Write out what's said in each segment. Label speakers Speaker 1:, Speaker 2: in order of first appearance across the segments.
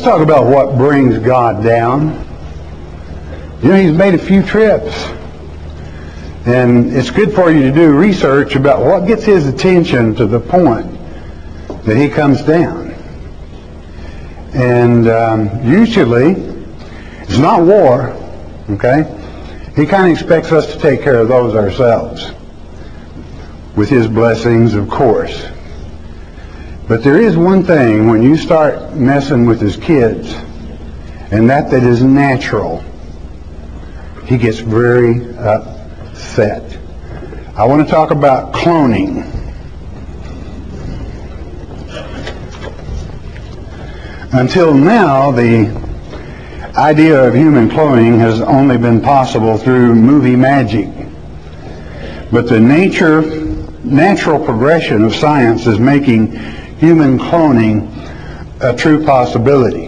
Speaker 1: Let's talk about what brings God down. You know, he's made a few trips. And it's good for you to do research about what gets his attention to the point that he comes down. And usually, it's not war, okay? He kind of expects us to take care of those ourselves. With his blessings, of course. But there is one thing, when you start messing with his kids, and that is natural, he gets very upset. I want to talk about cloning. Until now, the idea of human cloning has only been possible through movie magic. But the natural progression of science is making human cloning a true possibility.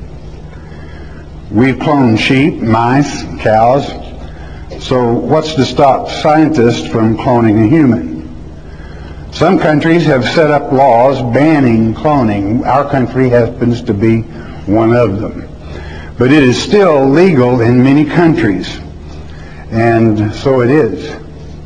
Speaker 1: We've cloned sheep, mice, cows. So what's to stop scientists from cloning a human? Some countries have set up laws banning cloning. Our country happens to be one of them. But it is still legal in many countries. And so it is.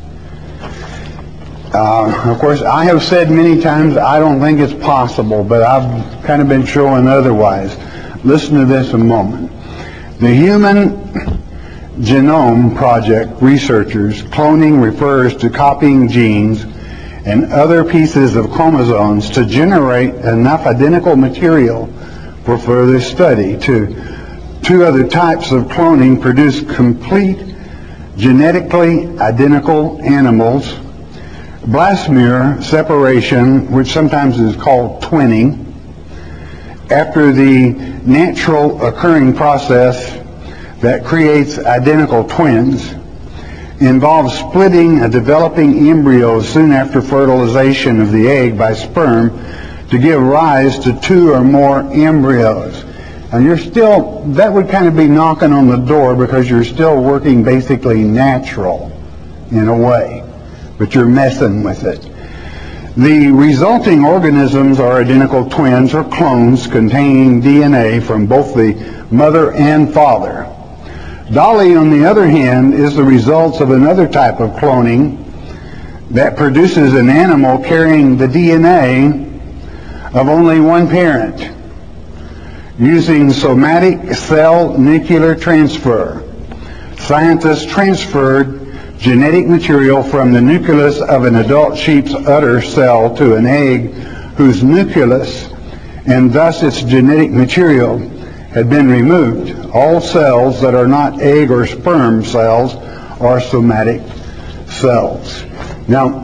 Speaker 1: Of course, I have said many times I don't think it's possible, but I've kind of been showing otherwise. Listen to this a moment. The Human Genome Project researchers, cloning refers to copying genes and other pieces of chromosomes to generate enough identical material for further study. Two other types of cloning produce complete genetically identical animals. Plasmir separation, which sometimes is called twinning, after the natural occurring process that creates identical twins, involves splitting a developing embryo soon after fertilization of the egg by sperm to give rise to two or more embryos. And that would kind of be knocking on the door because you're still working basically natural in a way. But you're messing with it. The resulting organisms are identical twins or clones containing DNA from both the mother and father. Dolly, on the other hand, is the result of another type of cloning that produces an animal carrying the DNA of only one parent using somatic cell nuclear transfer. Scientists transferred genetic material from the nucleus of an adult sheep's udder cell to an egg whose nucleus and thus its genetic material had been removed. All cells that are not egg or sperm cells are somatic cells. Now,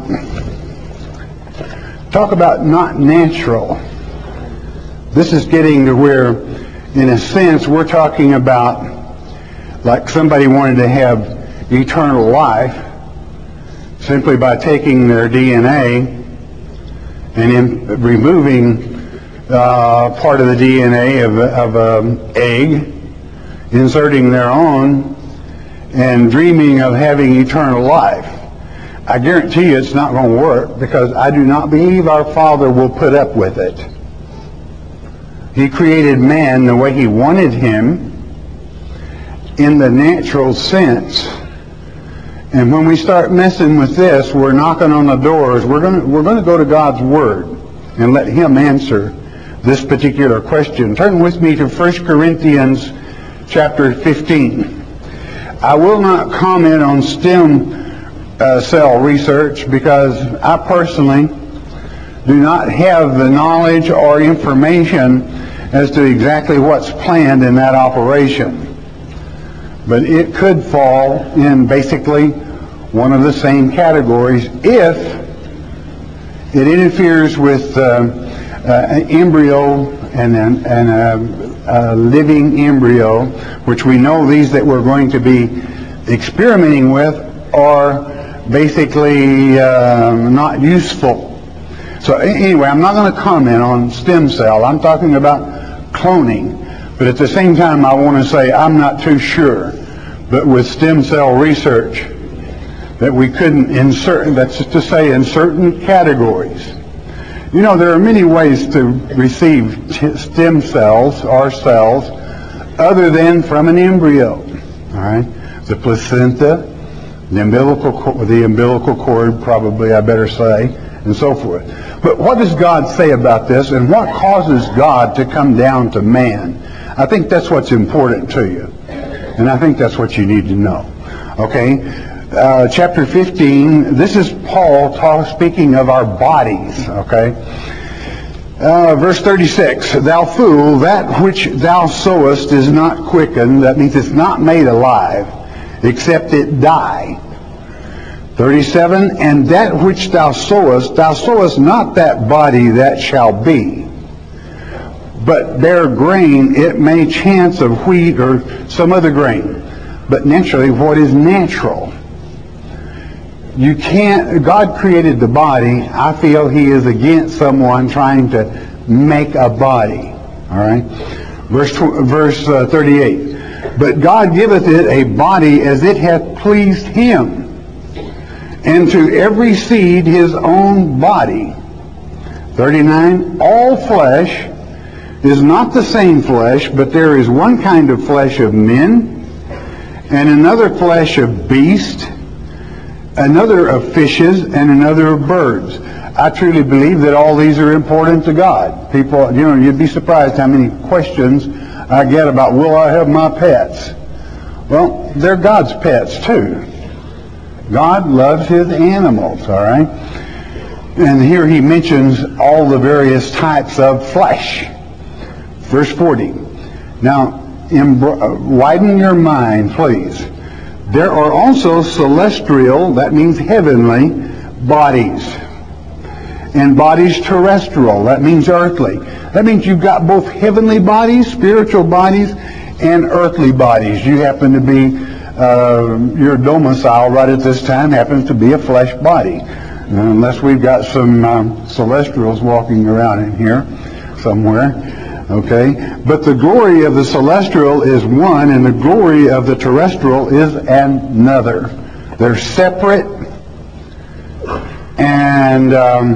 Speaker 1: talk about not natural. This is getting to where, in a sense, we're talking about like somebody wanted to have eternal life simply by taking their DNA and removing part of the DNA of an egg, inserting their own, and dreaming of having eternal life. I guarantee you it's not going to work because I do not believe our Father will put up with it. He created man the way he wanted him in the natural sense. And when we start messing with this, we're knocking on the doors. We're going to go to God's Word and let Him answer this particular question. Turn with me to 1 Corinthians chapter 15. I will not comment on stem cell research because I personally do not have the knowledge or information as to exactly what's planned in that operation. But it could fall in basically one of the same categories if it interferes with an embryo and a living embryo, which we know these that we're going to be experimenting with are basically not useful. So anyway, I'm not going to comment on stem cell. I'm talking about cloning. But at the same time, I want to say I'm not too sure. But with stem cell research, that we couldn't insert, that's to say in certain categories. You know, there are many ways to receive stem cells or cells other than from an embryo. All right, the placenta, the umbilical cord, probably I better say, and so forth. But what does God say about this, and what causes God to come down to man? I think that's what's important to you, and I think that's what you need to know. Okay, chapter 15. This is Paul speaking of our bodies. Okay, verse 36. Thou fool, that which thou sowest is not quickened. That means it's not made alive, except it die. 37, and that which thou sowest not that body that shall be, but bear grain, it may chance of wheat or some other grain. But naturally, what is natural? You can't, God created the body. I feel He is against someone trying to make a body. All right? Verse 38. But God giveth it a body as it hath pleased Him, and to every seed his own body. 39. All flesh is not the same flesh, but there is one kind of flesh of men, and another flesh of beasts, another of fishes, and another of birds. I truly believe that all these are important to God. People, you know, you'd be surprised how many questions I get about, will I have my pets? Well, they're God's pets too. God loves His animals, all right? And here He mentions all the various types of flesh. Verse 40. Now, widen your mind, please. There are also celestial, that means heavenly, bodies. And bodies terrestrial, that means earthly. That means you've got both heavenly bodies, spiritual bodies, and earthly bodies. You happen to be, your domicile right at this time happens to be a flesh body. Unless we've got some celestials walking around in here somewhere. Okay? But the glory of the celestial is one, and the glory of the terrestrial is another. They're separate. And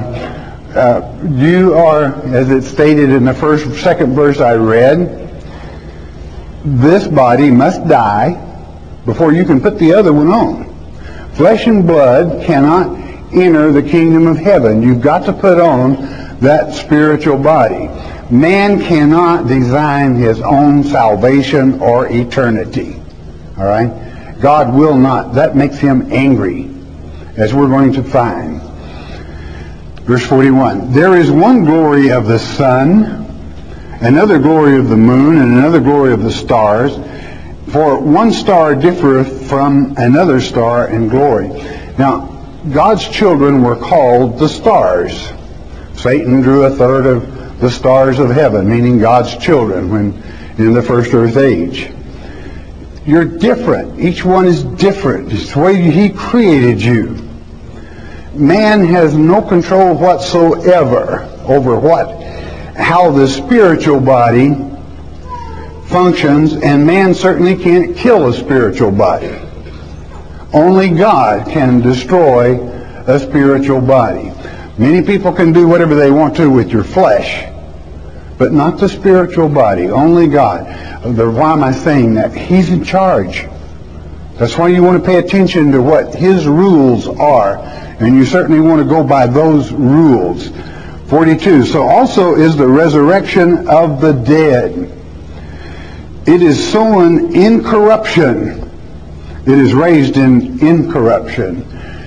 Speaker 1: you are, as it's stated in the second verse I read, this body must die before you can put the other one on. Flesh and blood cannot enter the kingdom of heaven. You've got to put on that spiritual body. Man cannot design his own salvation or eternity. All right? God will not. That makes Him angry, as we're going to find. Verse 41. There is one glory of the sun, another glory of the moon, and another glory of the stars. For one star differeth from another star in glory. Now, God's children were called the stars. Satan drew a third of the stars of heaven, meaning God's children, when in the first earth age. You're different. Each one is different. It's the way He created you. Man has no control whatsoever over how the spiritual body functions, and man certainly can't kill a spiritual body. Only God can destroy a spiritual body. Many people can do whatever they want to with your flesh, but not the spiritual body. Only God. Why am I saying that? He's in charge. That's why you want to pay attention to what His rules are, and you certainly want to go by those rules. 42. So also is the resurrection of the dead. It is sown in corruption. It is raised in incorruption.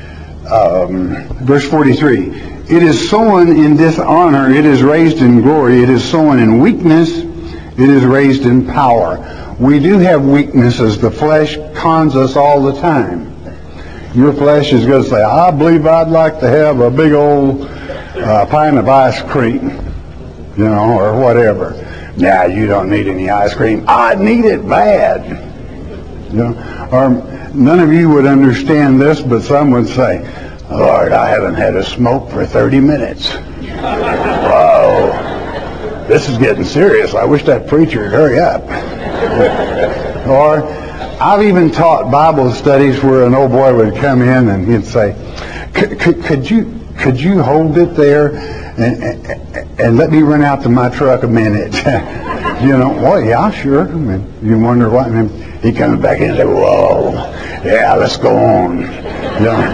Speaker 1: Verse 43. It is sown in dishonor. It is raised in glory. It is sown in weakness. It is raised in power. We do have weaknesses. The flesh cons us all the time. Your flesh is going to say, I believe I'd like to have a big old pint of ice cream, you know, or whatever. Nah, you don't need any ice cream. I need it bad. You know, or none of you would understand this, but some would say, Lord, I haven't had a smoke for 30 minutes. Whoa, this is getting serious. I wish that preacher would hurry up. Or I've even taught Bible studies where an old boy would come in and he'd say, could you hold it there? and let me run out to my truck a minute. You know, well, yeah, sure. I mean, you wonder what, and then he comes back in and says, whoa, yeah, let's go on. You know?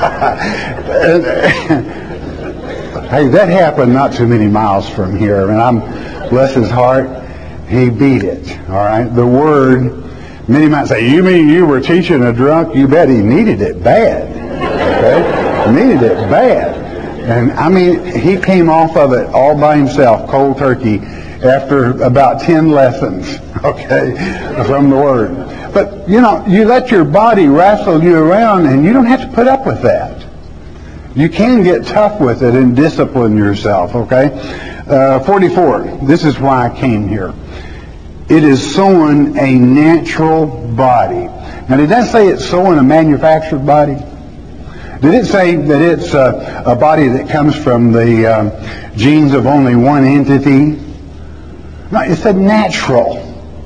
Speaker 1: Hey, that happened not too many miles from here, and I'm, bless his heart, he beat it, all right? The Word, many might say, you mean you were teaching a drunk? You bet he needed it bad, okay? Needed it bad. And, I mean, he came off of it all by himself, cold turkey, after about 10 lessons, okay, from the Word. But, you know, you let your body wrestle you around, and you don't have to put up with that. You can get tough with it and discipline yourself, okay? 44, this is why I came here. It is sowing a natural body. Now, did that say it's sowing a manufactured body? Did it say that it's a body that comes from the genes of only one entity? No, it said natural.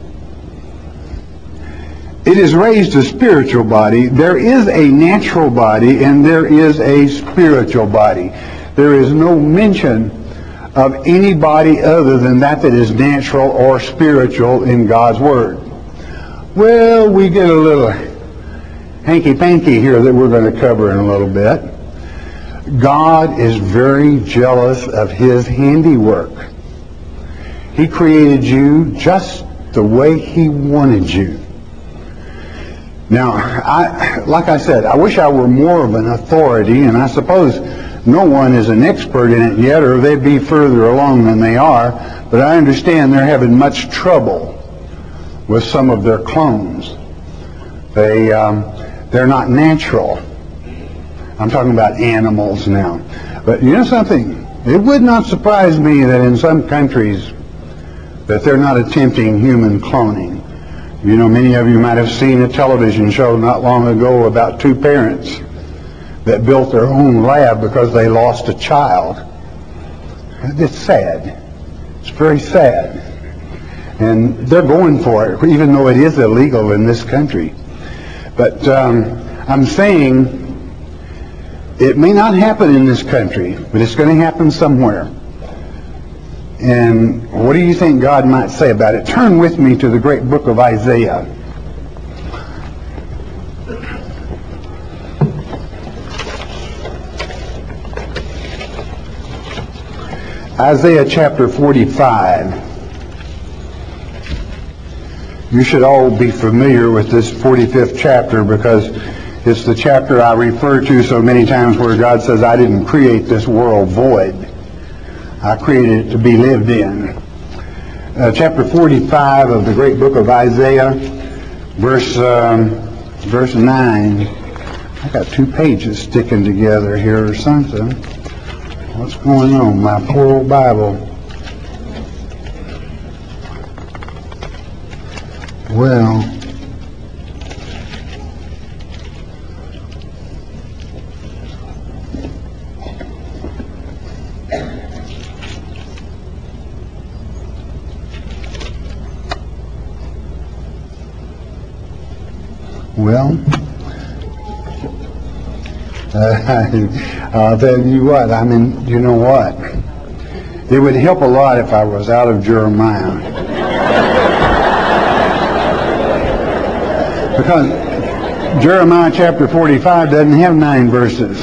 Speaker 1: It is raised a spiritual body. There is a natural body and there is a spiritual body. There is no mention of any body other than that is natural or spiritual in God's Word. Well, we get a little hanky-panky here that we're going to cover in a little bit. God is very jealous of His handiwork. He created you just the way He wanted you. Now, like I said, I wish I were more of an authority, and I suppose no one is an expert in it yet, or they'd be further along than they are, but I understand they're having much trouble with some of their clones. They're not natural. I'm talking about animals now. But you know something? It would not surprise me that in some countries that they're not attempting human cloning. You know, many of you might have seen a television show not long ago about two parents that built their own lab because they lost a child. It's sad. It's very sad. And they're going for it, even though it is illegal in this country. But I'm saying it may not happen in this country, but it's going to happen somewhere. And what do you think God might say about it? Turn with me to the great book of Isaiah. Isaiah chapter 45. You should all be familiar with this 45th chapter because it's the chapter I refer to so many times where God says, I didn't create this world void. I created it to be lived in. Chapter 45 of the great book of Isaiah, verse 9. I got two pages sticking together here or something. What's going on? My poor old Bible. Well, I'll tell you what, I mean, you know what? It would help a lot if I was out of Jeremiah. Because Jeremiah chapter 45 doesn't have 9 verses.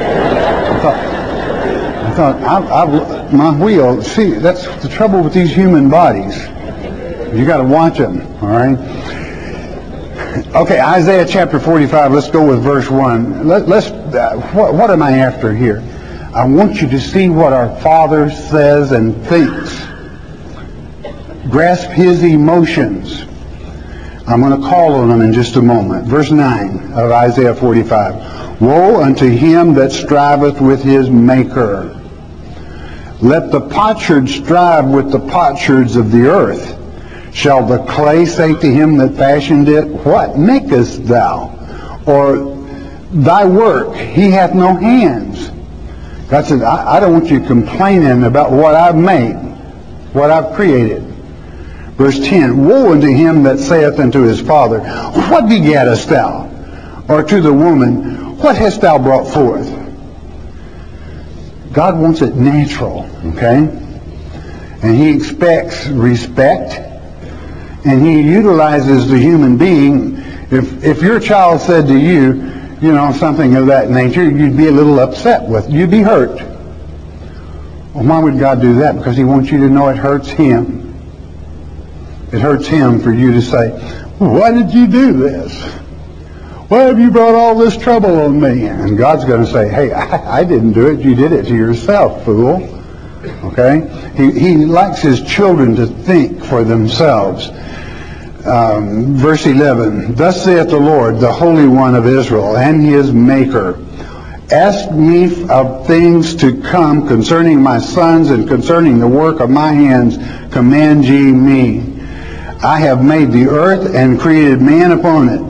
Speaker 1: I thought my wheel, see, that's the trouble with these human bodies. You got to watch them, all right? Okay, Isaiah chapter 45, let's go with verse 1. What am I after here? I want you to see what our Father says and thinks. Grasp His emotions. I'm going to call on them in just a moment. Verse 9 of Isaiah 45. Woe unto him that striveth with his Maker. Let the potsherd strive with the potsherds of the earth. Shall the clay say to him that fashioned it, What makest thou? Or thy work, he hath no hands. God says, I don't want you complaining about what I've made, what I've created. Verse 10, Woe unto him that saith unto his father, What begettest thou? Or to the woman, What hast thou brought forth? God wants it natural, okay? And He expects respect, and He utilizes the human being. If your child said to you, something of that nature, you'd be a little upset with it. You'd be hurt. Well, why would God do that? Because He wants you to know it hurts Him. It hurts Him for you to say, why did you do this? Why have you brought all this trouble on me? And God's going to say, hey, I didn't do it. You did it to yourself, fool. Okay? He likes His children to think for themselves. Verse 11, thus saith the Lord, the Holy One of Israel, and His Maker, ask me of things to come concerning my sons and concerning the work of my hands, command ye me. I have made the earth and created man upon it.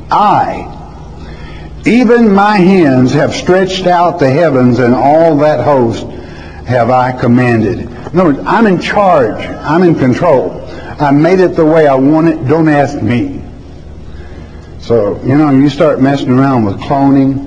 Speaker 1: Even my hands have stretched out the heavens, and all that host have I commanded. In other words, I'm in charge. I'm in control. I made it the way I want it. Don't ask me. So, you start messing around with cloning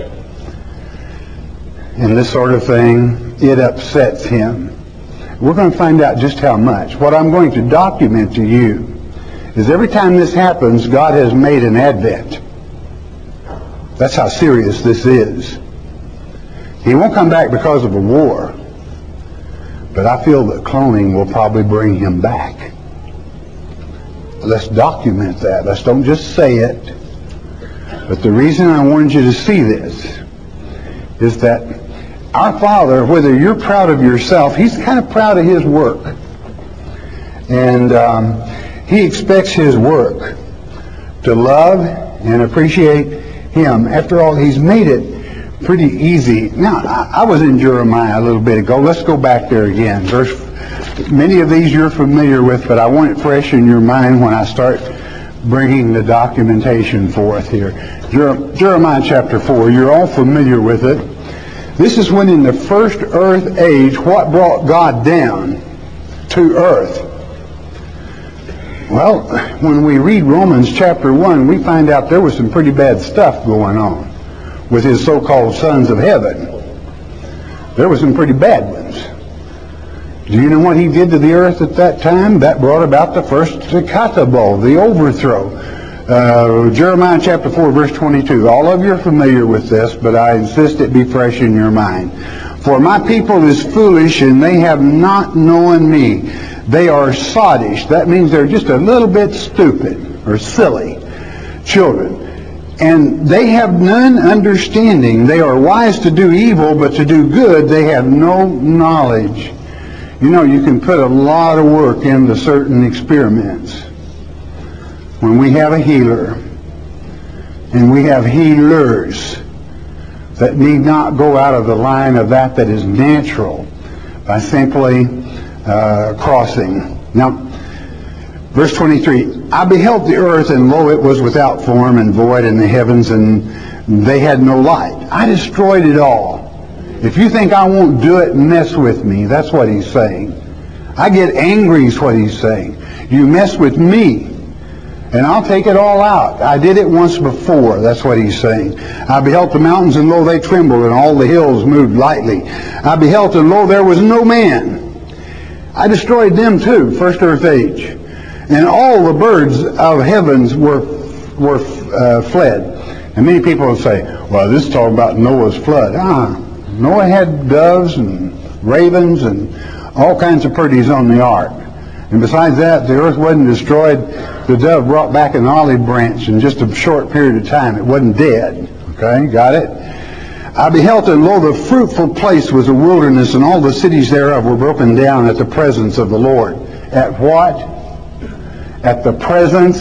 Speaker 1: and this sort of thing, it upsets Him. We're going to find out just how much. What I'm going to document to you is every time this happens, God has made an advent. That's how serious this is. He won't come back because of a war, but I feel that cloning will probably bring Him back. Let's document that. Let's don't just say it. But the reason I wanted you to see this is that our Father, whether you're proud of yourself, He's kind of proud of His work. And He expects His work to love and appreciate Him. After all, He's made it pretty easy. Now, I was in Jeremiah a little bit ago. Let's go back there again. Many of these you're familiar with, but I want it fresh in your mind when I start bringing the documentation forth here. Jeremiah chapter 4, you're all familiar with it. This is when in the first earth age, what brought God down to earth? Well, when we read Romans chapter 1, we find out there was some pretty bad stuff going on with His so-called sons of heaven. There were some pretty bad ones. Do you know what He did to the earth at that time? That brought about the first Tekatabo, the overthrow. Jeremiah chapter 4, verse 22. All of you are familiar with this, but I insist it be fresh in your mind. For my people is foolish, and they have not known me. They are sottish. That means they're just a little bit stupid or silly children. And they have none understanding. They are wise to do evil, but to do good they have no knowledge. You can put a lot of work into certain experiments. When we have a healer, and we have healers that need not go out of the line of that is natural by simply crossing. Now, verse 23, I beheld the earth, and lo, it was without form and void, and the heavens, and they had no light. I destroyed it all. If you think I won't do it, mess with me. That's what He's saying. I get angry is what He's saying. You mess with me, and I'll take it all out. I did it once before. That's what He's saying. I beheld the mountains, and lo, they trembled, and all the hills moved lightly. I beheld, and lo, there was no man. I destroyed them too, first earth age. And all the birds of heavens were fled. And many people will say, well, this is talking about Noah's flood. Noah had doves and ravens and all kinds of pretties on the ark. And besides that, the earth wasn't destroyed. The dove brought back an olive branch in just a short period of time. It wasn't dead. Okay, got it? I beheld, and lo, the fruitful place was a wilderness, and all the cities thereof were broken down at the presence of the Lord. At what? At the presence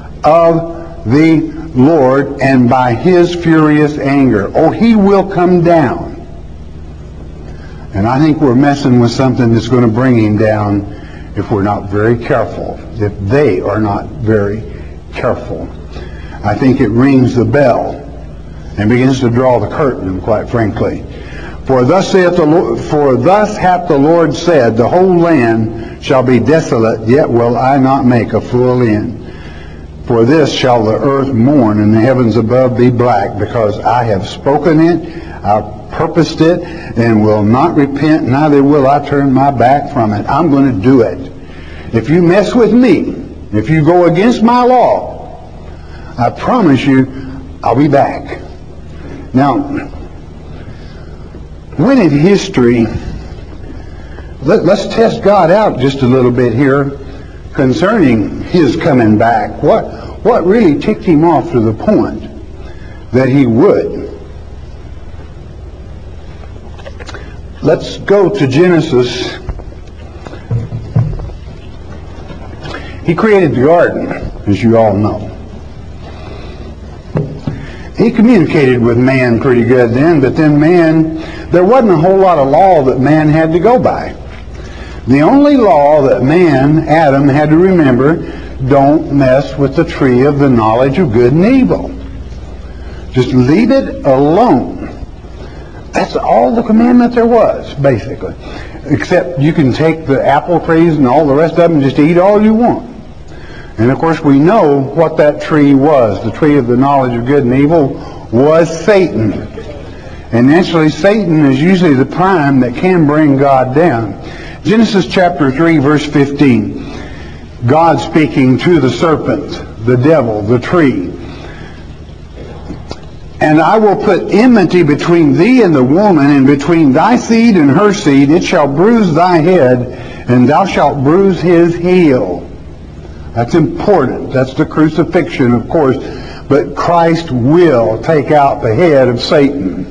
Speaker 1: of the Lord, and by His furious anger. Oh, He will come down. And I think we're messing with something that's going to bring Him down if we're not very careful. If they are not very careful. I think it rings the bell and begins to draw the curtain, quite frankly. For thus hath the Lord said, the whole land shall be desolate, yet will I not make a full end. For this shall the earth mourn, and the heavens above be black, because I have spoken it, I purposed it, and will not repent, neither will I turn my back from it. I'm going to do it. If you mess with me, if you go against my law, I promise you, I'll be back. Now, when in history, let's test God out just a little bit here concerning His coming back. What really ticked Him off to the point that He would? Let's go to Genesis. He created the garden, as you all know. He communicated with man pretty good then, but then there wasn't a whole lot of law that man had to go by. The only law that Adam, had to remember, don't mess with the tree of the knowledge of good and evil. Just leave it alone. That's all the commandment there was, basically. Except you can take the apple trees and all the rest of them and just eat all you want. And of course we know what that tree was. The tree of the knowledge of good and evil was Satan. And naturally Satan is usually the prime that can bring God down. Genesis chapter 3 verse 15. God speaking to the serpent, the devil, the tree. And I will put enmity between thee and the woman, and between thy seed and her seed. It shall bruise thy head, and thou shalt bruise his heel. That's important. That's the crucifixion, of course. But Christ will take out the head of Satan.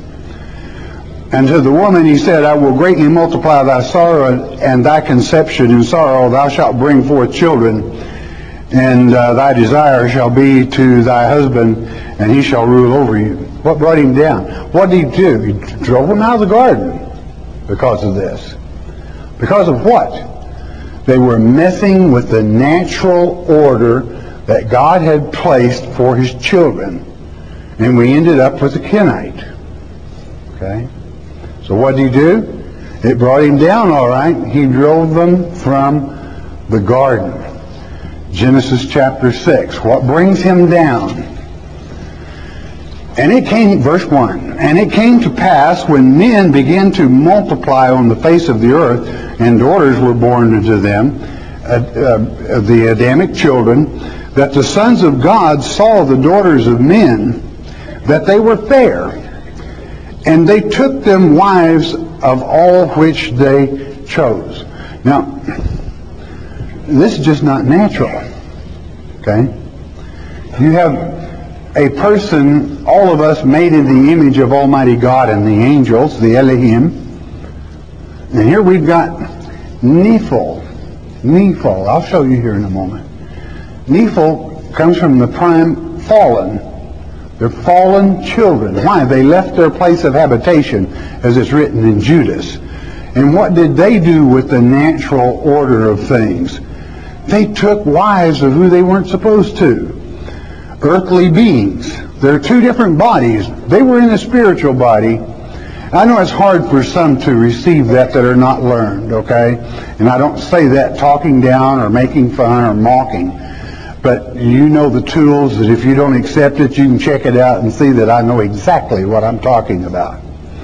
Speaker 1: And to the woman he said, I will greatly multiply thy sorrow and thy conception. In sorrow thou shalt bring forth children, and thy desire shall be to thy husband, and he shall rule over you. What brought him down? What did he do? He drove him out of the garden because of this. Because of what? They were messing with the natural order that God had placed for His children. And we ended up with a Kenite. Okay? So what did he do? It brought him down, all right. He drove them from the garden. Genesis chapter 6. What brings him down? And it came, verse 1, and it came to pass when men began to multiply on the face of the earth, and daughters were born unto them, the Adamic children, that the sons of God saw the daughters of men, that they were fair, and they took them wives of all which they chose. Now, this is just not natural. Okay? You have a person, all of us made in the image of Almighty God and the angels, the Elohim. And here we've got Nephil. I'll show you here in a moment. Nephil comes from the prime fallen. They're fallen children. Why? They left their place of habitation, as it's written in Judas. And what did they do with the natural order of things? They took wives of who they weren't supposed to. Earthly beings. There are two different bodies. They were in a spiritual body. I know it's hard for some to receive that are not learned, okay? And I don't say that talking down or making fun or mocking. But you know the tools that if you don't accept it, you can check it out and see that I know exactly what I'm talking about.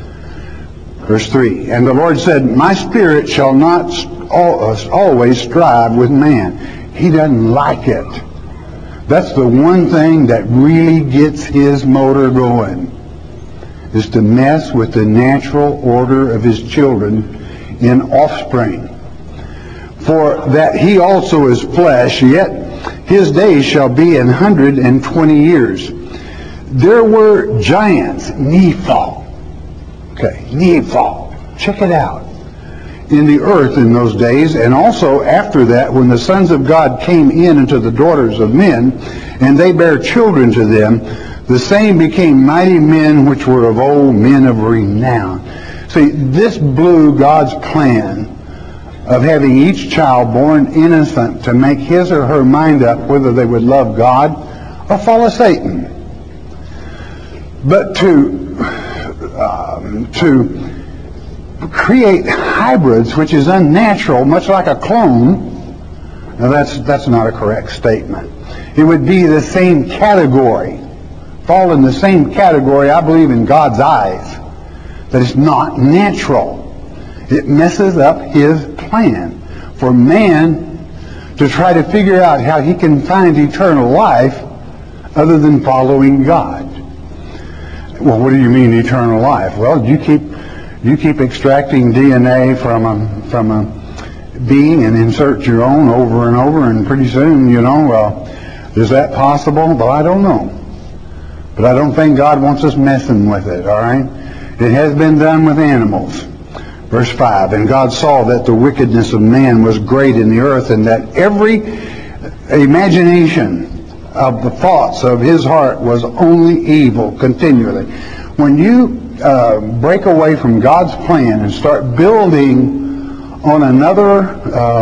Speaker 1: Verse 3, and the Lord said, my spirit shall not always strive with man. He doesn't like it. That's the one thing that really gets his motor going, is to mess with the natural order of his children in offspring. For that he also is flesh, yet his days shall be 120 years. There were giants, Nephil. Okay, Nephil. Check it out. In the earth in those days, and also after that, when the sons of God came in unto the daughters of men, and they bare children to them, the same became mighty men which were of old, men of renown. See, this blew God's plan of having each child born innocent to make his or her mind up whether they would love God or follow Satan. But to create hybrids, which is unnatural, much like a clone, now that's not a correct statement. It would be the same category, fall in the same category, I believe, in God's eyes, that it's not natural. It messes up His plan for man to try to figure out how he can find eternal life other than following God. Well, what do you mean eternal life? Well, you keep extracting DNA from a being and insert your own over and over, and pretty soon, is that possible? Well, I don't know. But I don't think God wants us messing with it, all right? It has been done with animals. Verse 5, and God saw that the wickedness of man was great in the earth, and that every imagination of the thoughts of his heart was only evil continually. When you break away from God's plan and start building on another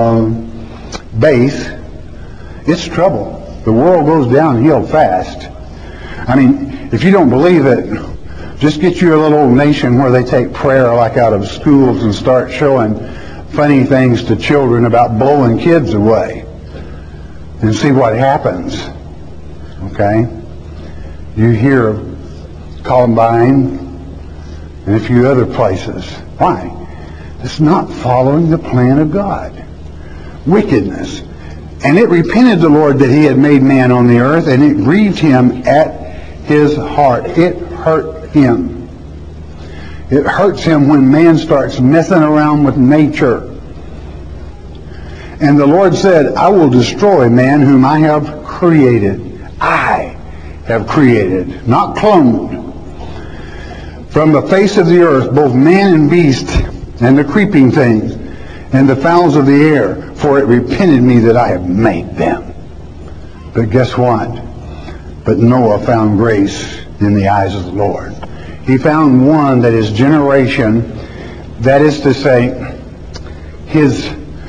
Speaker 1: base, it's trouble. The world goes downhill fast. I mean, if you don't believe it, just get you a little old nation where they take prayer like out of schools and start showing funny things to children about blowing kids away, and see what happens. Okay? You hear of Columbine and a few other places. Why? It's not following the plan of God. Wickedness. And it repented the Lord that He had made man on the earth, and it grieved Him at His heart. It hurt Him. It hurts Him when man starts messing around with nature. And the Lord said, I will destroy man whom I have created. I have created, not cloned. From the face of the earth, both man and beast, and the creeping things, and the fowls of the air, for it repented me that I have made them. But guess what? But Noah found grace in the eyes of the Lord. He found one that his generation, that is to say, his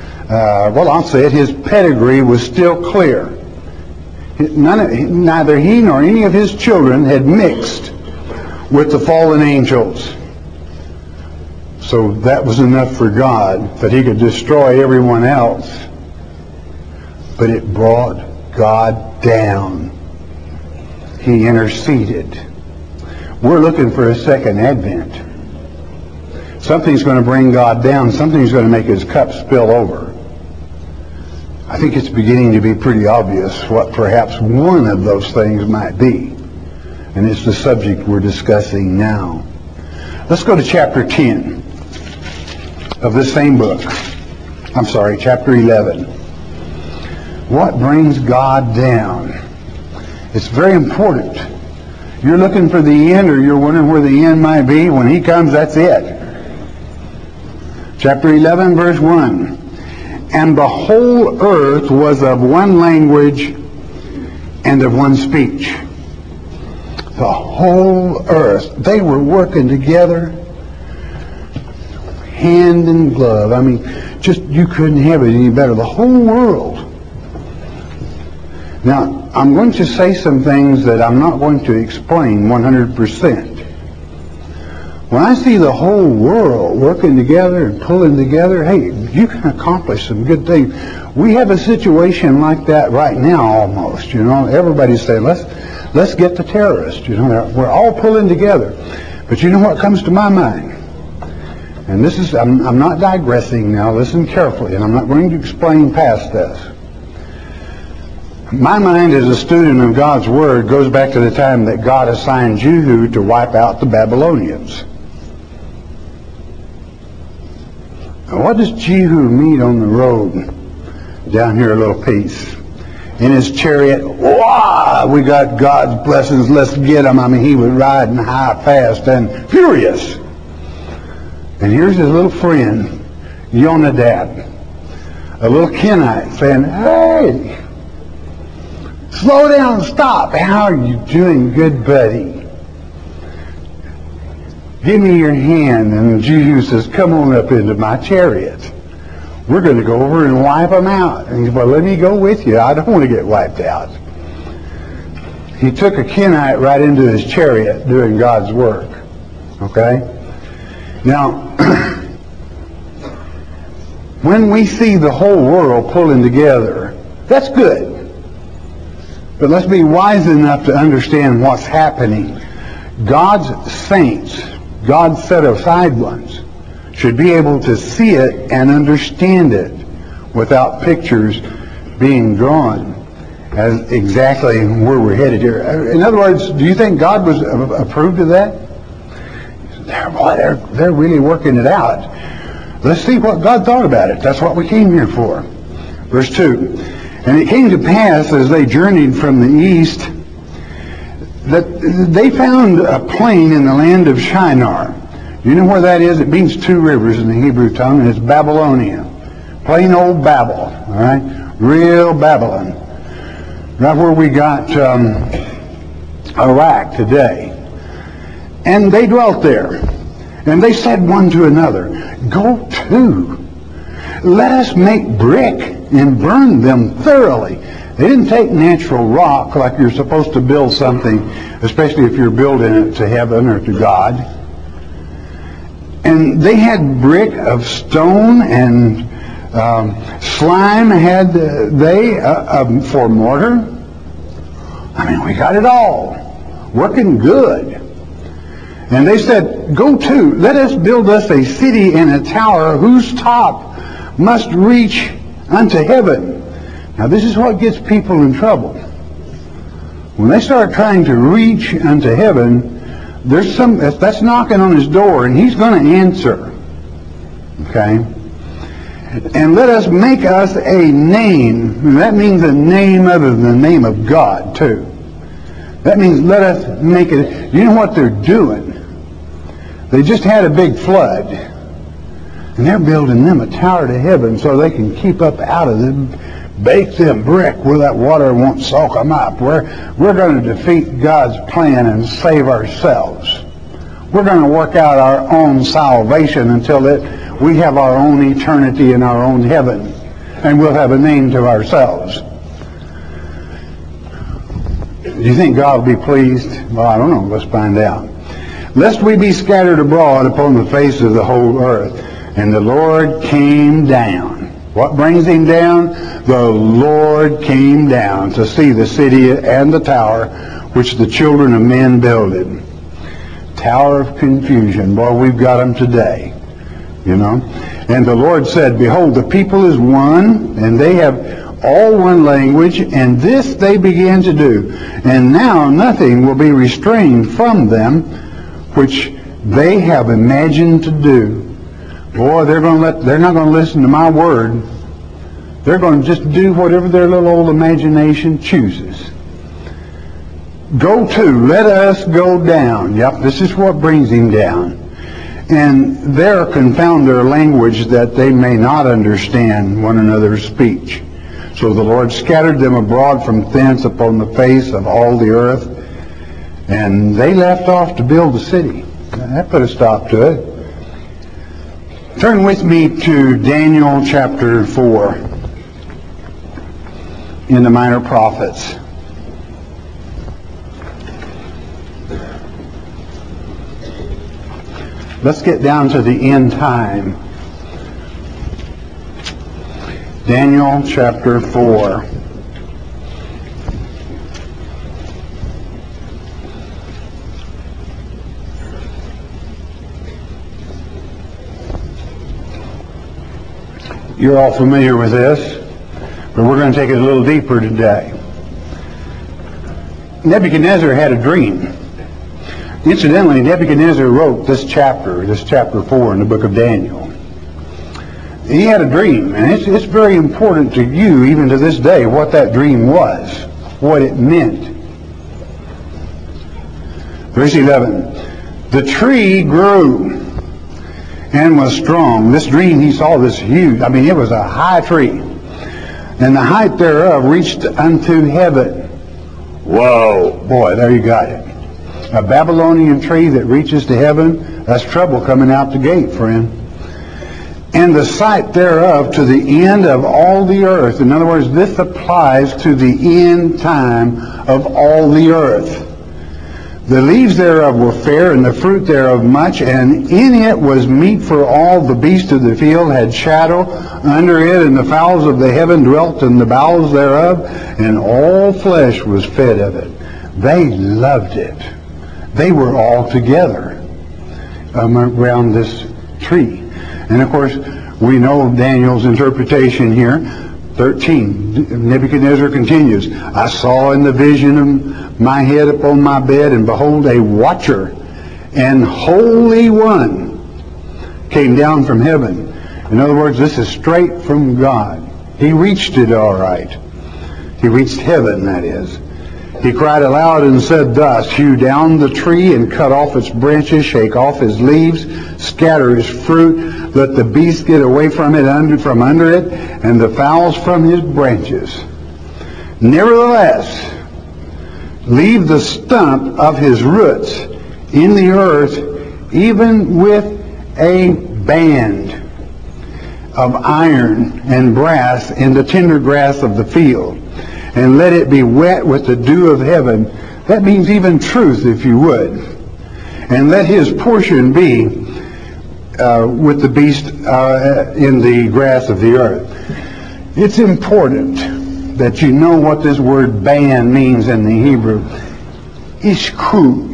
Speaker 1: pedigree was still clear. Neither he nor any of his children had mixed with the fallen angels. So that was enough for God, that He could destroy everyone else. But it brought God down. He interceded. We're looking for a second advent. Something's going to bring God down. Something's going to make His cup spill over. I think it's beginning to be pretty obvious what perhaps one of those things might be. And it's the subject we're discussing now. Let's go to chapter 10 of this same book. Chapter 11. What brings God down? It's very important. You're looking for the end, or you're wondering where the end might be. When He comes, that's it. Chapter 11, verse 1. And the whole earth was of one language and of one speech. The whole earth. They were working together, hand in glove. I mean, you couldn't have it any better. The whole world. Now, I'm going to say some things that I'm not going to explain 100%. When I see the whole world working together and pulling together, hey, you can accomplish some good things. We have a situation like that right now almost, Everybody's saying, let's get the terrorists, We're all pulling together. But you know what comes to my mind? And this is, I'm not digressing now, listen carefully, and I'm not going to explain past this. My mind as a student of God's Word goes back to the time that God assigned Jehu to wipe out the Babylonians. Now, what does Jehu meet on the road? Down here a little piece. In his chariot, wow, we got God's blessings, let's get him. I mean, he was riding high, fast, and furious. And here's his little friend, Jonadab, a little Kenite, saying, hey, slow down, stop. How are you doing, good buddy? Give me your hand. And Jehu says, come on up into my chariot. We're going to go over and wipe them out. And he said, well, let me go with you. I don't want to get wiped out. He took a Kenite right into his chariot doing God's work. Okay? Now, when we see the whole world pulling together, that's good. But let's be wise enough to understand what's happening. God's saints, God's set aside ones, should be able to see it and understand it without pictures being drawn as exactly where we're headed here. In other words, do you think God was approved of that? They're really working it out. Let's see what God thought about it. That's what we came here for. Verse 2. And it came to pass as they journeyed from the east that they found a plain in the land of Shinar. You know where that is? It means two rivers in the Hebrew tongue, and it's Babylonia. Plain old Babel, all right? Real Babylon. Right where we got Iraq today. And they dwelt there. And they said one to another, Go to, let us make brick and burn them thoroughly. They didn't take natural rock like you're supposed to build something, especially if you're building it to heaven or to God. And they had brick of stone, and slime had they for mortar. I mean, we got it all. Working good. And they said, Go to, let us build us a city and a tower whose top must reach unto heaven. Now this is what gets people in trouble. When they start trying to reach unto heaven, there's that's knocking on his door, and he's going to answer. Okay? And let us make us a name. And that means a name other than the name of God, too. That means let us make it. You know what they're doing? They just had a big flood. And they're building them a tower to heaven so they can keep up out of them, bake them brick where that water won't soak them up. We're going to defeat God's plan and save ourselves. We're going to work out our own salvation until we have our own eternity in our own heaven. And we'll have a name to ourselves. Do you think God will be pleased? Well, I don't know. Let's find out. Lest we be scattered abroad upon the face of the whole earth. And the Lord came down. What brings him down? The Lord came down to see the city and the tower which the children of men builded. Tower of confusion. Boy, we've got them today. You know. And the Lord said, Behold, the people is one, and they have all one language, and this they began to do. And now nothing will be restrained from them which they have imagined to do. Boy, they're not going to listen to my word. They're going to just do whatever their little old imagination chooses. Go to, let us go down. Yep, this is what brings him down. And there confound their language that they may not understand one another's speech. So the Lord scattered them abroad from thence upon the face of all the earth. And they left off to build the city. That put a stop to it. Turn with me to Daniel chapter 4 in the Minor Prophets. Let's get down to the end time. Daniel chapter 4. You're all familiar with this, but we're going to take it a little deeper today. Nebuchadnezzar had a dream. Incidentally, Nebuchadnezzar wrote this chapter 4 in the book of Daniel. He had a dream, and it's very important to you, even to this day, what that dream was, what it meant. Verse 11, the tree grew and was strong. This dream, he saw this huge, it was a high tree. And the height thereof reached unto heaven. Whoa, boy, there you got it. A Babylonian tree that reaches to heaven, that's trouble coming out the gate, friend. And the sight thereof to the end of all the earth. In other words, this applies to the end time of all the earth. The leaves thereof were fair, and the fruit thereof much, and in it was meat for all. The beasts of the field had shadow under it, and the fowls of the heaven dwelt in the bowels thereof, and all flesh was fed of it. They loved it. They were all together around this tree. And of course, we know Daniel's interpretation here. 13, Nebuchadnezzar continues, I saw in the vision of my head upon my bed, and behold, a watcher and holy one came down from heaven. In other words, this is straight from God. He reached it all right. He reached heaven, that is. He cried aloud and said thus, hew down the tree and cut off its branches, shake off his leaves, scatter his fruit, let the beasts get away from it, from under it, and the fowls from his branches. Nevertheless, leave the stump of his roots in the earth, even with a band of iron and brass in the tender grass of the field, and let it be wet with the dew of heaven. That means even truth, if you would. And let his portion be with the beast in the grass of the earth. It's important that you know what this word band means in the Hebrew. Ishku.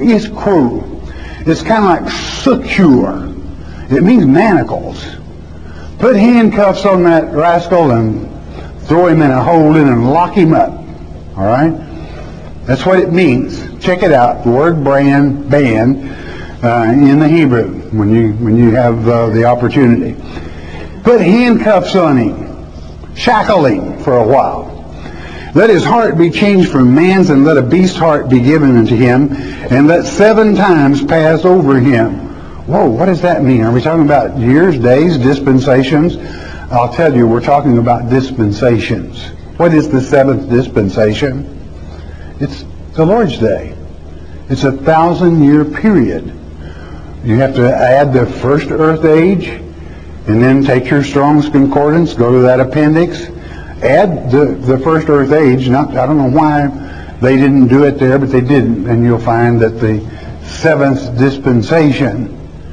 Speaker 1: It's kind of like secure. It means manacles. Put handcuffs on that rascal and throw him in a hole in and lock him up. All right? That's what it means. Check it out. The word band in the Hebrew when you have the opportunity. Put handcuffs on him. Shackle him for a while. Let his heart be changed from man's, and let a beast's heart be given unto him, and let 7 times pass over him. Whoa, what does that mean? Are we talking about years, days, dispensations? I'll tell you, we're talking about dispensations. What is the 7th dispensation? It's the Lord's Day. It's a 1,000-year period. You have to add the first earth age, and then take your Strong's Concordance, go to that appendix, add the first earth age. I don't know why they didn't do it there, but they didn't, and you'll find that the 7th dispensation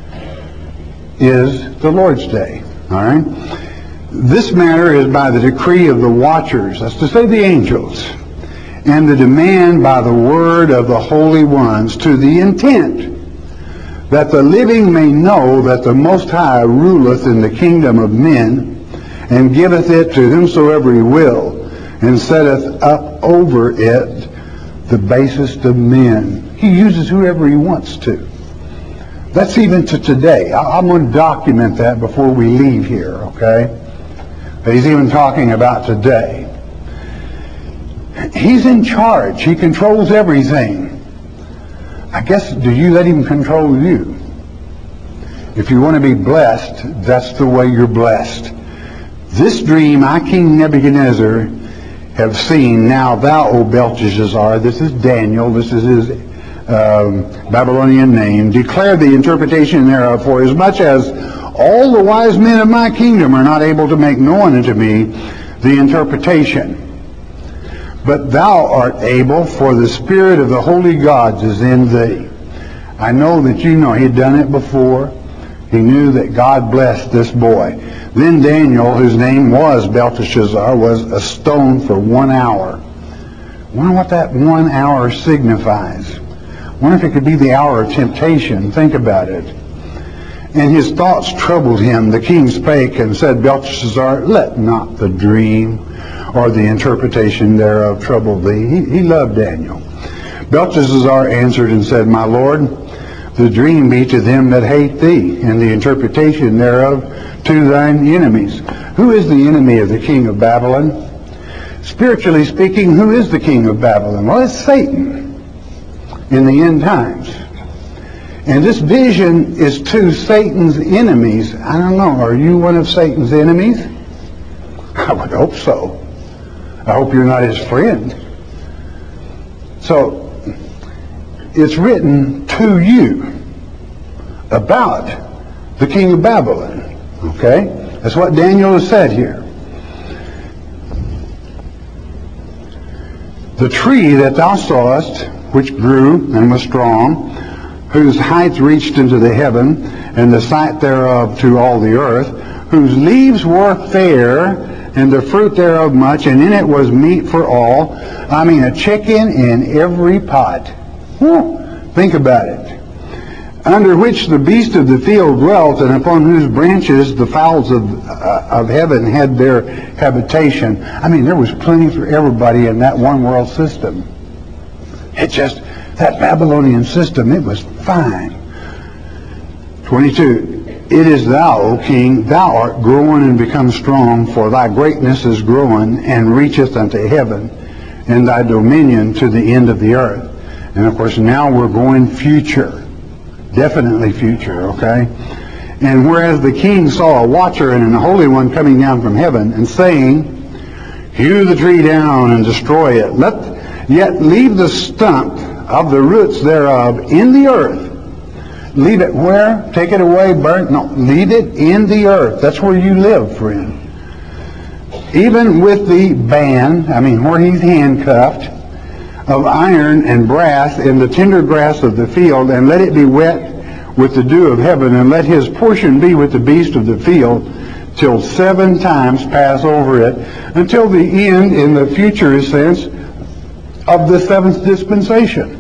Speaker 1: is the Lord's Day. All right? This matter is by the decree of the watchers, that's to say the angels, and the demand by the word of the holy ones, to the intent that the living may know that the Most High ruleth in the kingdom of men, and giveth it to whomsoever he will, and setteth up over it the basest of men. He uses whoever he wants to. That's even to today. I'm going to document that before we leave here, okay? He's even talking about today. He's in charge. He controls everything. I guess, do you let him control you? If you want to be blessed, that's the way you're blessed. This dream I, King Nebuchadnezzar, have seen. Now thou, O Belteshazzar, this is Daniel, this is his Babylonian name, declare the interpretation thereof, for as much as all the wise men of my kingdom are not able to make known unto me the interpretation. But thou art able, for the Spirit of the holy gods is in thee. I know that you know he'd done it before. He knew that God blessed this boy. Then Daniel, whose name was Belteshazzar, was a stone for 1 hour. I wonder what that 1 hour signifies. I wonder if it could be the hour of temptation. Think about it. And his thoughts troubled him. The king spake and said, Belteshazzar, let not the dream or the interpretation thereof trouble thee. He loved Daniel. Belteshazzar answered and said, My Lord, the dream be to them that hate thee, and the interpretation thereof to thine enemies. Who is the enemy of the king of Babylon? Spiritually speaking, who is the king of Babylon? Well, it's Satan in the end times. And this vision is to Satan's enemies. I don't know, are you one of Satan's enemies? I would hope so. I hope you're not his friend. So, it's written to you about the king of Babylon. Okay? That's what Daniel has said here. The tree that thou sawest, which grew and was strong, whose height reached into the heaven, and the sight thereof to all the earth, whose leaves were fair, and the fruit thereof much, and in it was meat for all. I mean, a chicken in every pot. Whew. Think about it. Under which the beasts of the field dwelt, and upon whose branches the fowls of heaven had their habitation. I mean, there was plenty for everybody in that one world system. It just, that Babylonian system, it was fine. 22. It is thou, O king, thou art growing and become strong, for thy greatness is growing and reacheth unto heaven, and thy dominion to the end of the earth. And of course now we're going future. Definitely future, okay? And whereas the king saw a watcher and a holy one coming down from heaven, and saying, hew the tree down and destroy it, yet leave the stump of the roots thereof in the earth. Leave it where? Take it away, burn? No, leave it in the earth. That's where you live, friend. Even with the band, I mean where he's handcuffed, of iron and brass in the tender grass of the field, and let it be wet with the dew of heaven, and let his portion be with the beast of the field, till 7 times pass over it, until the end, in the future sense, of the 7th dispensation.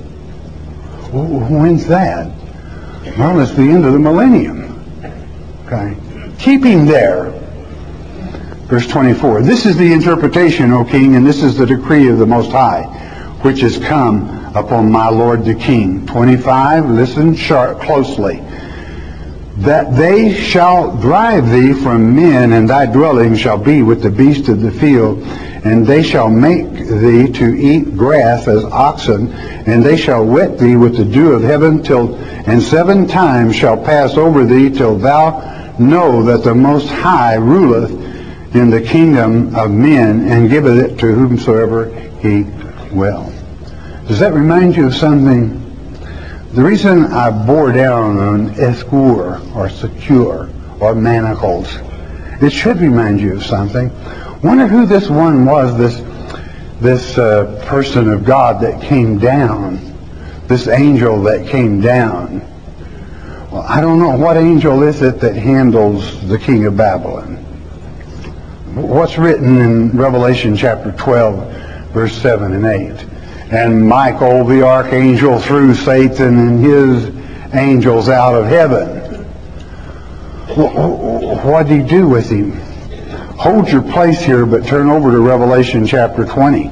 Speaker 1: When's that? Well, it's the end of the millennium. Okay. Keep him there. Verse 24. This is the interpretation, O king, and this is the decree of the Most High, which is come upon my lord the king. 25, listen closely. That they shall drive thee from men, and thy dwelling shall be with the beasts of the field, and they shall make thee to eat grass as oxen, and they shall wet thee with the dew of heaven, and 7 times shall pass over thee, till thou know that the Most High ruleth in the kingdom of men, and giveth it to whomsoever he will. Does that remind you of something? The reason I bore down on escure or secure or manacles, it should remind you of something. Wonder who this one was, this person of God that came down, this angel that came down. Well, I don't know, what angel is it that handles the king of Babylon? What's written in Revelation chapter 12, verse 7 and 8? And Michael the archangel threw Satan and his angels out of heaven. What did he do with him? Hold your place here, but turn over to Revelation chapter 20.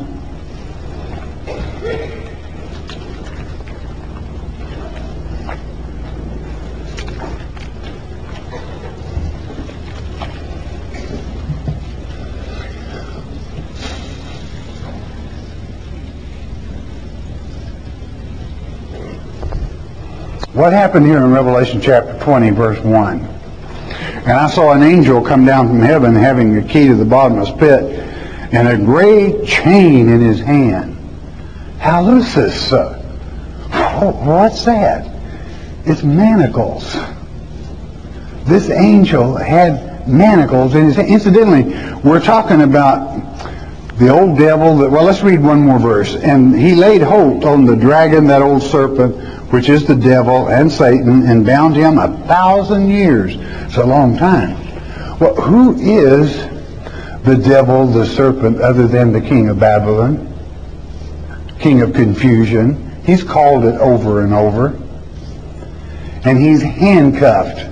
Speaker 1: What happened here in Revelation chapter 20, verse 1? And I saw an angel come down from heaven, having the key to the bottomless pit, and a great chain in his hand. Hallucis. What's that? It's manacles. This angel had manacles in his hand. Incidentally, we're talking about the old devil. Well, let's read one more verse. And he laid hold on the dragon, that old serpent, which is the devil and Satan, and bound him 1,000 years. It's a long time. Well, who is the devil, the serpent, other than the king of Babylon? King of confusion. He's called it over and over. And he's handcuffed,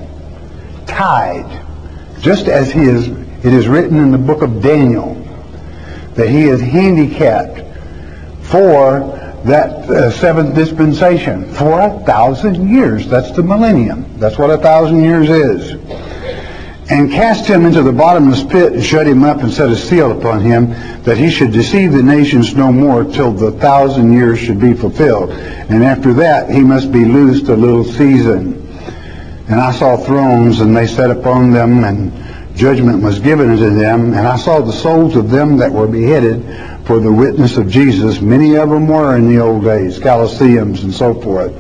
Speaker 1: tied, just as it is written in the book of Daniel, that he is handicapped for that 7th dispensation for 1,000 years. That's the millennium. That's what 1,000 years is. And cast him into the bottomless pit, and shut him up, and set a seal upon him, that he should deceive the nations no more, till the 1,000 years should be fulfilled. And after that he must be loosed a little season. And I saw thrones, and they sat upon them, and judgment was given unto them. And I saw the souls of them that were beheaded for the witness of Jesus. Many of them were in the old days, Colosseums and so forth.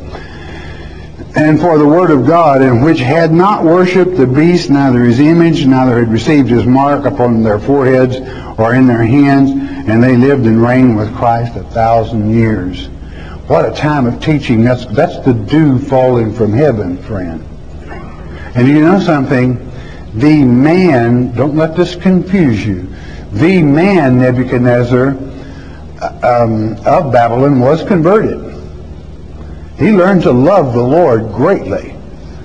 Speaker 1: And for the word of God, and which had not worshipped the beast, neither his image, neither had received his mark upon their foreheads or in their hands, and they lived and reigned with Christ 1,000 years. What a time of teaching. That's the dew falling from heaven, friend. And you know something? The man, don't let this confuse you, the man Nebuchadnezzar of Babylon was converted. He learned to love the Lord greatly.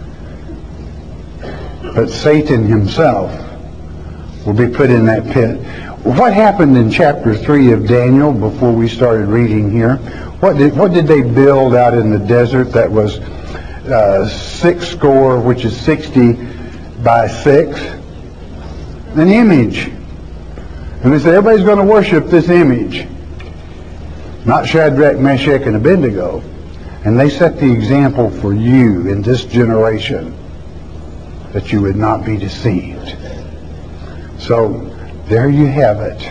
Speaker 1: But Satan himself will be put in that pit. What happened in chapter 3 of Daniel before we started reading here? What did they build out in the desert that was 60, which is 60 by 6? An image. And they said, everybody's going to worship this image. Not Shadrach, Meshach, and Abednego. And they set the example for you in this generation that you would not be deceived. So, there you have it.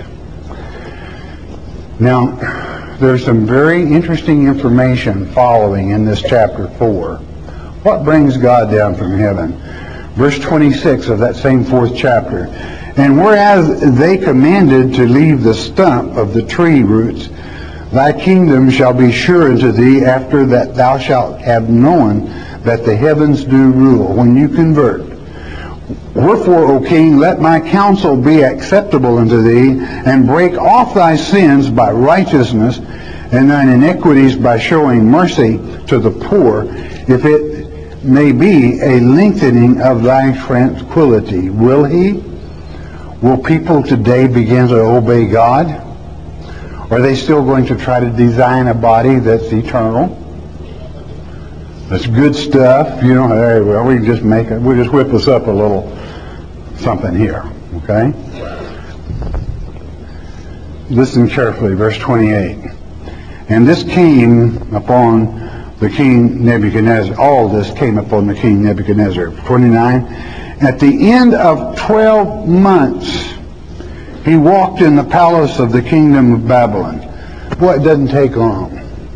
Speaker 1: Now, there's some very interesting information following in this chapter 4. What brings God down from heaven? Verse 26 of that same 4th chapter. And whereas they commanded to leave the stump of the tree roots, thy kingdom shall be sure unto thee after that thou shalt have known that the heavens do rule. When you convert. Wherefore, O king, let my counsel be acceptable unto thee, and break off thy sins by righteousness, and thine iniquities by showing mercy to the poor, if it may be a lengthening of thy tranquility. Will he? Will people today begin to obey God? Or are they still going to try to design a body that's eternal? That's good stuff. You know, hey, well, we can just make it. We'll just whip us up a little something here. Okay? Listen carefully, verse 28. And this came upon the king Nebuchadnezzar. All this came upon the king Nebuchadnezzar. 29. At the end of 12 months, he walked in the palace of the kingdom of Babylon. Boy, it doesn't take long.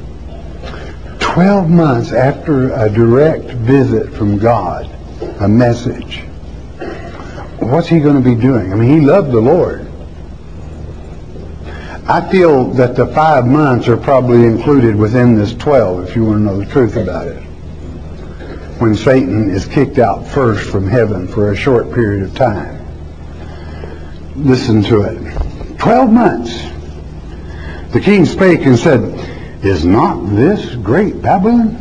Speaker 1: 12 months after a direct visit from God, a message. What's he going to be doing? I mean, he loved the Lord. I feel that the 5 months are probably included within this 12, if you want to know the truth about it. When Satan is kicked out first from heaven for a short period of time. Listen to it. 12 months. The king spake and said, is not this great Babylon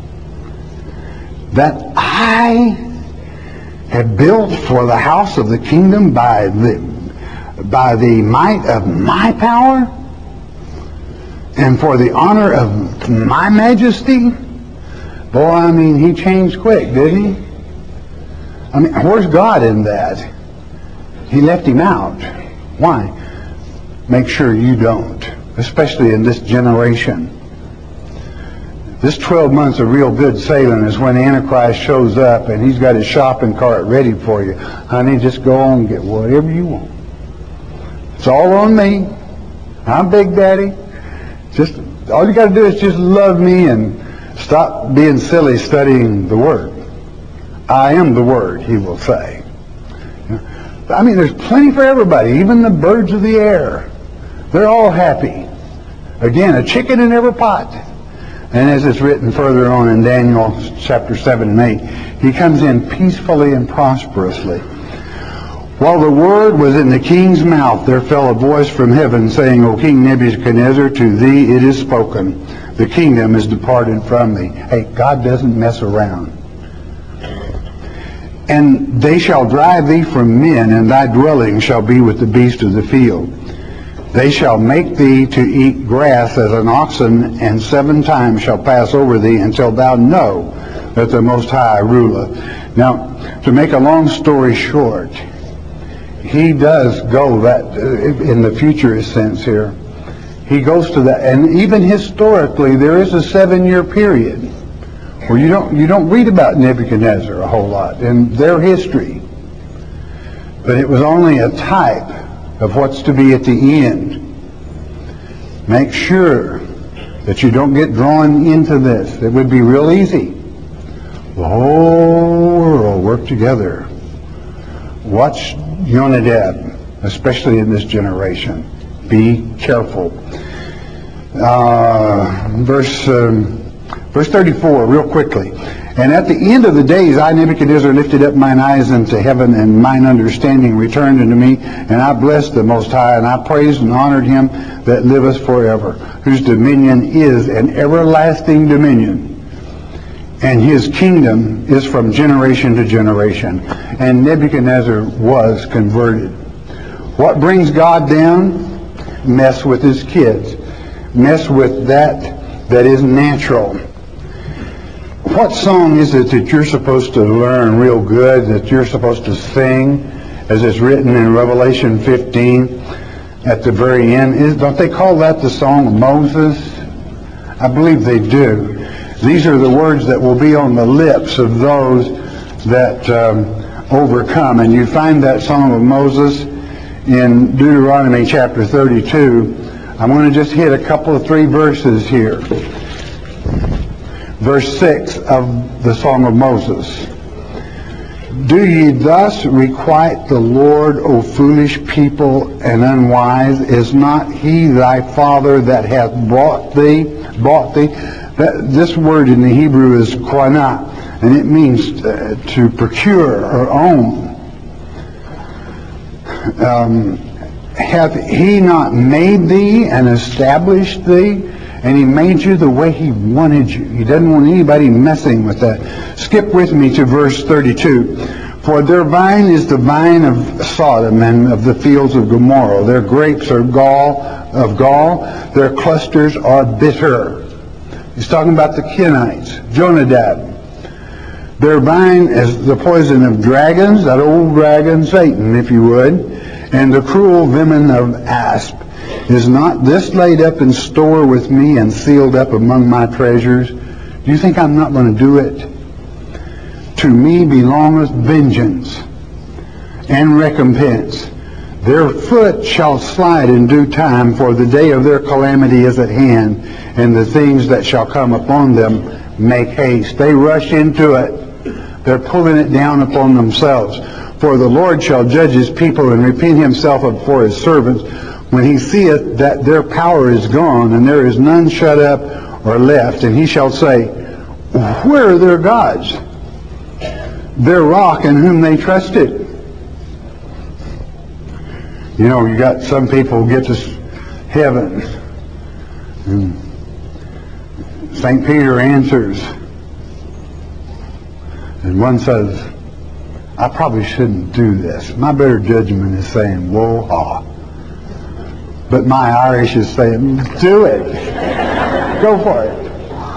Speaker 1: that I have built for the house of the kingdom by the might of my power and for the honor of my majesty? Boy, I mean, he changed quick, didn't he? I mean, where's God in that? He left him out. Why? Make sure you don't, especially in this generation. This 12 months of real good sailing is when Antichrist shows up and he's got his shopping cart ready for you. Honey, just go on and get whatever you want. It's all on me. I'm Big Daddy. Just all you got to do is just love me and stop being silly studying the Word. I am the Word, he will say. I mean, there's plenty for everybody, even the birds of the air. They're all happy. Again, a chicken in every pot. And as it's written further on in Daniel chapter 7 and 8, he comes in peacefully and prosperously. While the word was in the king's mouth, there fell a voice from heaven saying, O King Nebuchadnezzar, to thee it is spoken. The kingdom is departed from thee. Hey, God doesn't mess around. And they shall drive thee from men, and thy dwelling shall be with the beasts of the field. They shall make thee to eat grass as an oxen, and 7 times shall pass over thee until thou know that the Most High ruleth. Now, to make a long story short, he does go that in the futurist sense here. He goes to that, and even historically, there is a 7-year period where you don't read about Nebuchadnezzar a whole lot in their history, but it was only a type of what's to be at the end. Make sure that you don't get drawn into this. It would be real easy. The whole world work together. Watch Yonadab, especially in this generation. Be careful. Verse 34, real quickly. And at the end of the days, I, Nebuchadnezzar, lifted up mine eyes unto heaven, and mine understanding returned unto me, and I blessed the Most High, and I praised and honored him that liveth forever, whose dominion is an everlasting dominion, and his kingdom is from generation to generation. And Nebuchadnezzar was converted. What brings God down? Mess with his kids. Mess with that is natural. What song is it that you're supposed to learn real good, that you're supposed to sing, as it's written in Revelation 15 at the very end? Don't they call that the Song of Moses? I believe they do. These are the words that will be on the lips of those that overcome. And you find that Song of Moses in Deuteronomy chapter 32. I'm going to just hit a couple of 3 verses here. Verse 6 of the Song of Moses. Do ye thus requite the Lord, O foolish people and unwise? Is not he thy father that hath bought thee? This word in the Hebrew is qana, and it means to procure or own. Hath he not made thee and established thee? And he made you the way he wanted you. He doesn't want anybody messing with that. Skip with me to verse 32. For their vine is the vine of Sodom and of the fields of Gomorrah. Their grapes are gall. Their clusters are bitter. He's talking about the Kenites. Jonadab. Their vine is the poison of dragons, that old dragon Satan, if you would, and the cruel venom of asp. Is not this laid up in store with me and sealed up among my treasures? Do you think I'm not going to do it? To me belongeth vengeance and recompense. Their foot shall slide in due time, for the day of their calamity is at hand, and the things that shall come upon them make haste. They rush into it. They're pulling it down upon themselves. For the Lord shall judge his people and repent himself for his servants, when he seeth that their power is gone, and there is none shut up or left. And he shall say, where are their gods? Their rock in whom they trusted. You know, you got some people get to heaven, and St. Peter answers, and one says, I probably shouldn't do this. My better judgment is saying, whoa-ha. But my Irish is saying, do it. Go for it.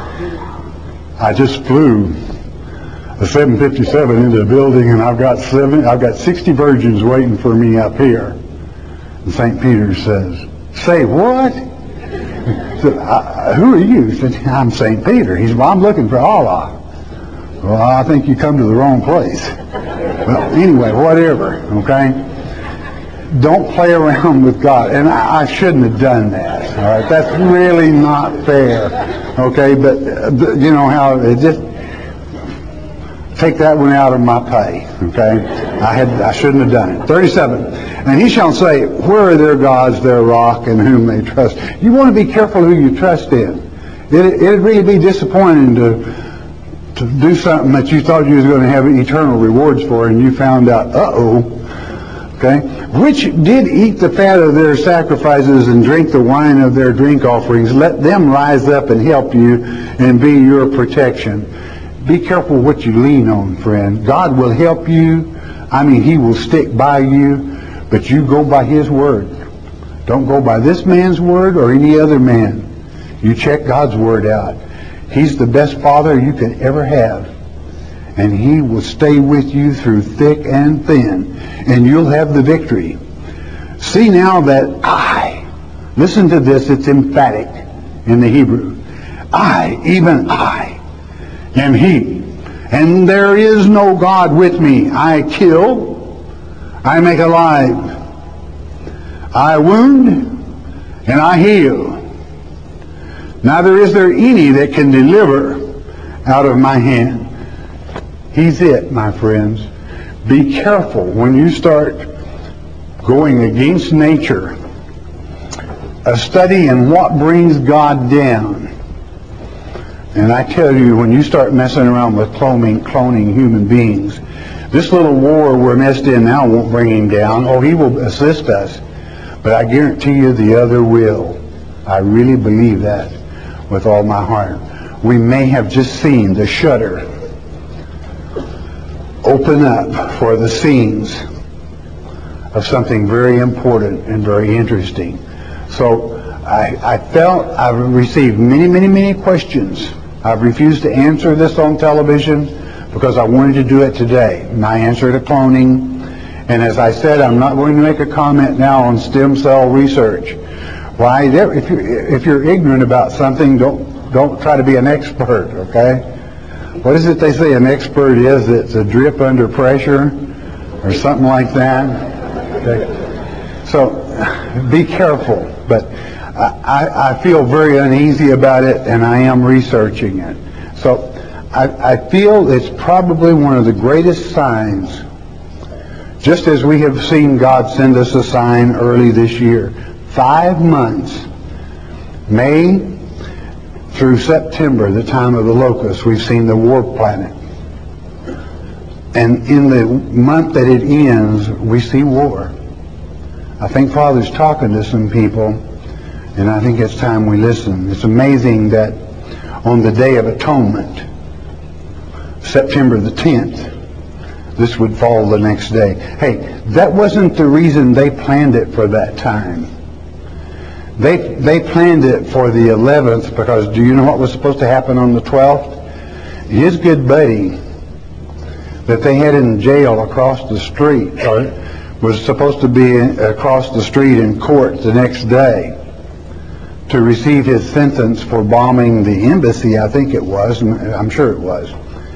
Speaker 1: I just flew a 757 into the building, and I've got 60 virgins waiting for me up here. And St. Peter says, say what? Said, who are you? Said, I'm St. Peter. He said, well, I'm looking for Allah. Well, I think you come to the wrong place. Well, anyway, whatever, okay? Don't play around with God. And I shouldn't have done that. All right, that's really not fair. Okay, but you know how it just take that one out of my pay. Okay, I shouldn't have done it. 37. And he shall say, where are their gods, their rock, in whom they trust? You want to be careful who you trust in. It'd really be disappointing to do something that you thought you was going to have eternal rewards for, and you found out, okay? Which did eat the fat of their sacrifices and drink the wine of their drink offerings. Let them rise up and help you and be your protection. Be careful what you lean on, friend. God will help you. I mean, he will stick by you, but you go by his word. Don't go by this man's word or any other man. You check God's word out. He's the best father you can ever have. And he will stay with you through thick and thin. And you'll have the victory. See now that I, listen to this, it's emphatic in the Hebrew. I, even I, am he. And there is no God with me. I kill, I make alive. I wound, and I heal. Neither is there any that can deliver out of my hand. He's it, my friends. Be careful when you start going against nature. a study in what brings God down. And I tell you, when you start messing around with cloning human beings, this little war we're messed in now won't bring him down. Oh, he will assist us. But I guarantee you the other will. I really believe that with all my heart. We may have just seen the shutter open up for the scenes of something very important and very interesting. So I felt I've received many questions. I've refused to answer this on television because I wanted to do it today. My answer to cloning. And as I said, I'm not going to make a comment now on stem cell research. Why? If you're ignorant about something, don't try to be an expert, okay? What is it they say an expert is? It's a drip under pressure or something like that. Okay. So be careful. But I feel very uneasy about it, and I am researching it. So I feel it's probably one of the greatest signs, just as we have seen God send us a sign early this year. 5 months, May through September, the time of the locusts, we've seen the war planet. And in the month that it ends, we see war. I think Father's talking to some people, and I think it's time we listen. It's amazing that on the Day of Atonement, September the 10th, this would fall the next day. Hey, that wasn't the reason they planned it for that time. They planned it for the 11th because do you know what was supposed to happen on the 12th? His good buddy that they had in jail across the street was supposed to be across the street in court the next day to receive his sentence for bombing the embassy, I think it was. I'm sure it was.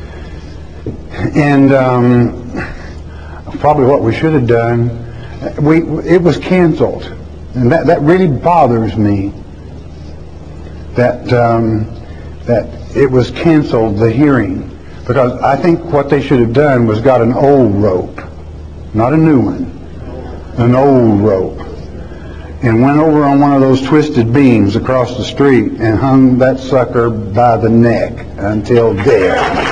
Speaker 1: And probably what we should have done, it was canceled. And that really bothers me that it was canceled, the hearing. Because I think what they should have done was got an old rope, not a new one, an old rope, and went over on one of those twisted beams across the street and hung that sucker by the neck until dead.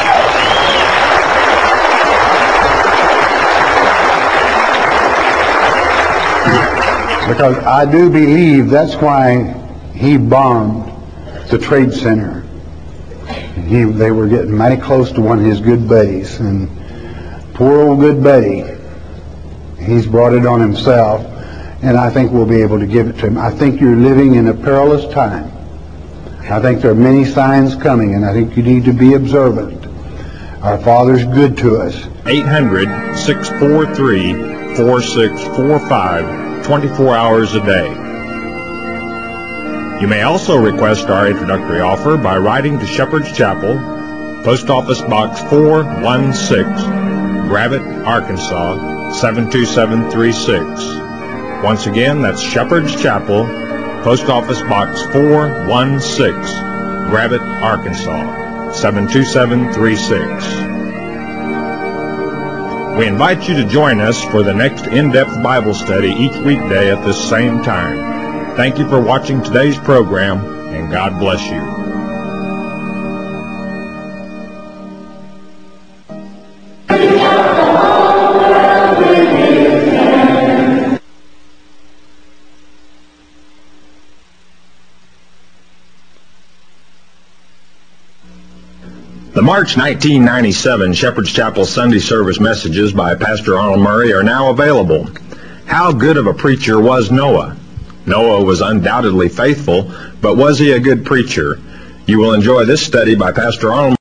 Speaker 1: Because I do believe that's why he bombed the Trade Center. They were getting mighty close to one of his good buddies, and poor old good buddy, he's brought it on himself, and I think we'll be able to give it to him. I think you're living in a perilous time. I think there are many signs coming, and I think you need to be observant. Our Father's good to us.
Speaker 2: 800-643-4645. 24 hours a day. You may also request our introductory offer by writing to Shepherd's Chapel, Post Office Box 416, Gravette, Arkansas 72736. Once again, that's Shepherd's Chapel, Post Office Box 416, Gravette, Arkansas 72736. We invite you to join us for the next in-depth Bible study each weekday at this same time. Thank you for watching today's program, and God bless you. The March 1997 Shepherd's Chapel Sunday Service messages by Pastor Arnold Murray are now available. How good of a preacher was Noah? Noah was undoubtedly faithful, but was he a good preacher? You will enjoy this study by Pastor Arnold